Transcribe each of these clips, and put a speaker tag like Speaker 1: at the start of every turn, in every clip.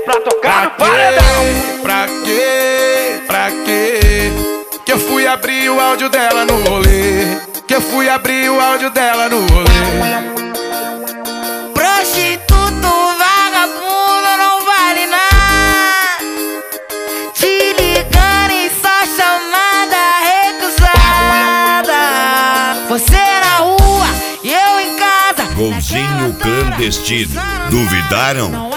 Speaker 1: pra tocar no paredão.
Speaker 2: Pra quê? Que eu fui abrir o áudio dela no rolê. Que eu fui abrir o áudio dela no rolê.
Speaker 3: Prostituto, vagabundo, não vale nada. Te ligando e só chamada recusada. Você na rua e eu em casa.
Speaker 4: Golzinho clandestino. Duvidaram?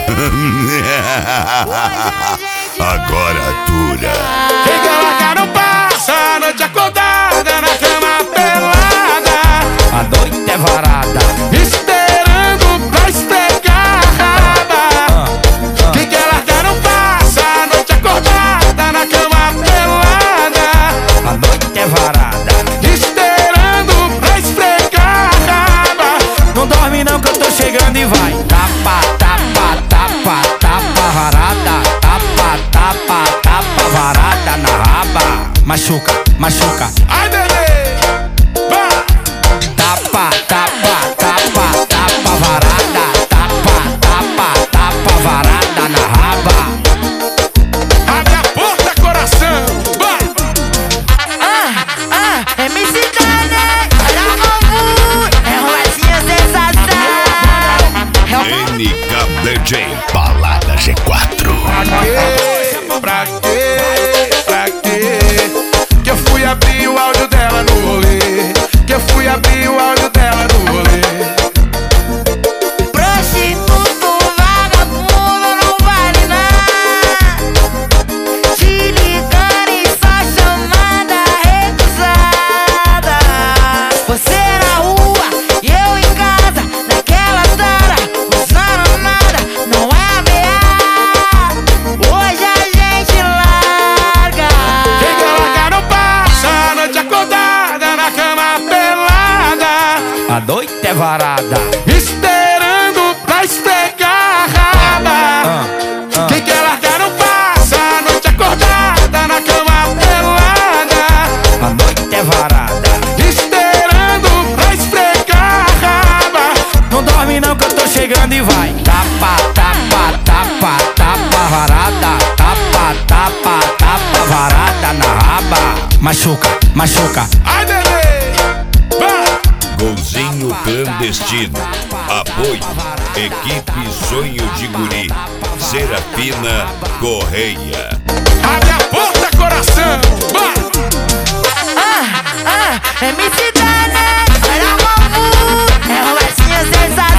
Speaker 4: Agora dura.
Speaker 2: Quem quer largar não passa a noite acordada na cama pelada.
Speaker 1: A noite é varada,
Speaker 2: Esperando pra esfregar a raba. Quem quer largar não passa a noite acordada na cama pelada.
Speaker 1: a noite é varada.
Speaker 2: Esperando pra esfregar a raba.
Speaker 1: Não dorme não que eu tô chegando e vai. Tapa, tapa, tapa, tapa varada. Tapa, tapa, tapa varada na raba. Machuca, machuca.
Speaker 2: Ai, bebê, vai.
Speaker 1: Tapa, tapa, tapa, tapa varada. Tapa, tapa, tapa varada na raba.
Speaker 2: Abre a porta, coração, vai.
Speaker 3: MC Dane, olha o bambu, é roletinha sensação.
Speaker 4: NKDJ Balada G4.
Speaker 2: Pra quê? Que eu fui abrir o áudio dela no rolê. Que eu fui abrir o áudio dela no rolê.
Speaker 3: Prostituto, vagabundo, não vale nada. Te ligando e só chamada recusada. Você na rua e eu em casa, naquela tara, usando nada, não é ameaça. Hoje a gente larga.
Speaker 2: Quem quer largar não passa a noite acordada na cama pelada.
Speaker 1: A noite é varada.
Speaker 2: Esperando pra esfregar a raba. Quem quer largar não passa a noite acordada na cama pelada.
Speaker 1: A noite é varada.
Speaker 2: Esperando pra esfregar a raba.
Speaker 1: Não dorme não que eu tô chegando e vai. Tapa, tapa, tapa, tapa varada. Tapa, tapa, tapa varada na raba. Machuca, machuca.
Speaker 2: Ai, bebê, vai.
Speaker 4: Golzinho clandestino. Apoio. Equipe Sonho de Guri. Serafina Correia.
Speaker 2: Abre a porta, coração, vai.
Speaker 3: MC Dane, olha o bambu, é roletinha sensação.